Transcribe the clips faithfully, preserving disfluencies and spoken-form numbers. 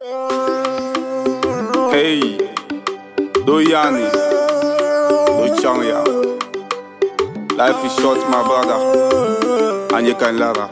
Hey, do yani, do changya. Life is short, my brother, and you can lara.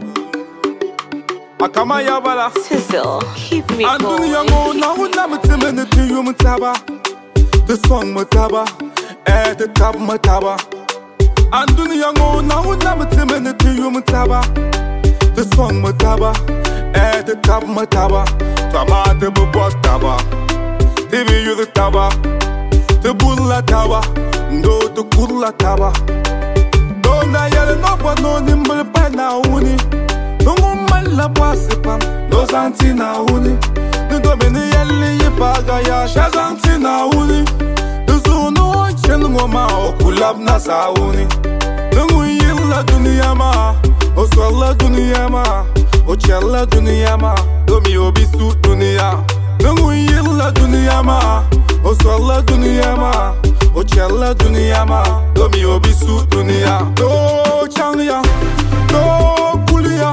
Akama yabala. Sizzle, keep me And going. do you know now? I'm a timid to you, Mutaba. The song Mutaba, at the top Mutaba. And do you know now? I'm a timid to you, Mutaba. The song Mutaba, at the top Mutaba. Tama the Bubotaba. T V you the taba, the bulla taba, no the kurla taba. Don't I yell no but no nimble by now uni. No woman la passipam, no santina uni. The domini yelly paga ya shazantina uni. The zone chenuma o kulab nasa uni. The willa duniyama, o swalla duniyama, o chella duniyama, domi obisu dunia. Nungu yilla duniyama, o swalla duniyama, o chella duniyama, domi obisu dunia. Do changya, do kulia,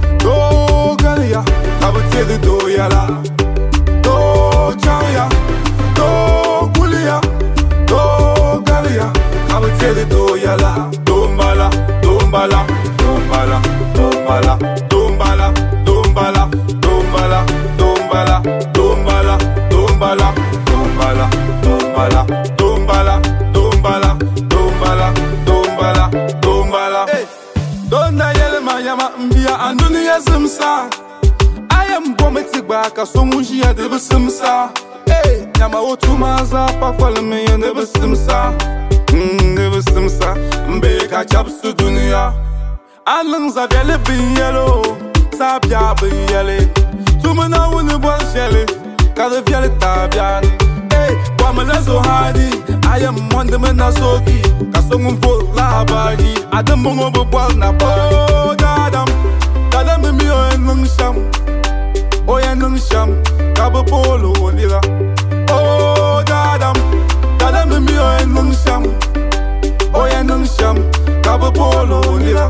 do galia, kabateli do yala. Do changya, do kulia, do galia, kabateli do yala. Dombala, dombala, dombala, dombala, dombala, dombala, dombala, dombala. Dombala, dombala, dombala, dombala, dombala, dombala, dombala, dombala, dombala. Hey, donda yele mayama mbia anduni ya simsa. I am bometic back as someone she had ever simsa. Hey, yama otumaza pa kwale me ya never simsa. Hmm, never simsa. Mbeka chapsu dunia. Anlings of yellow bin yellow. Sapia bin yellow. Tumana wuni bol shele, kada fiale tabiani. Hey, wamala so hardy. I am one the men asoki. Kasongum full labadi. Adam bongo bol na po. Dadam, dadam mi o enung sham. O enung sham, kabo polo lira. Oh dadam, dadam mi o enung sham. O enung sham, kabo polo lira.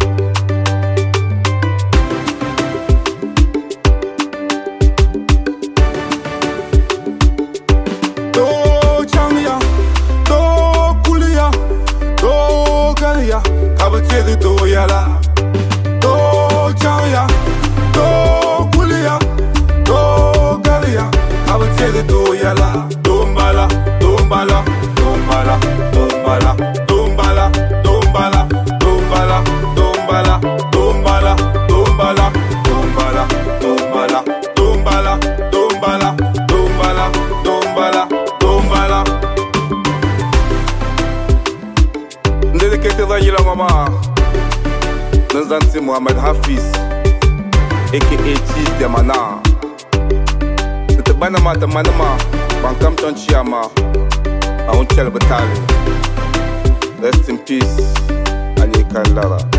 Kabateli do yala, do chaya, do kulia, do galia. Kabateli do yala, dombala, dombala, dombala, dombala, dombala, dombala, dombala, dombala, dombala, dombala, dombala, dombala, dombala, dombala, dombala, dombala, dombala. Dedicated to mama Nanzanti Mohamed Hafiz aka Cheese Demana Nte banama te manama Bankam Chonchiama Aunchel Batali. Rest in peace Ali Kalara.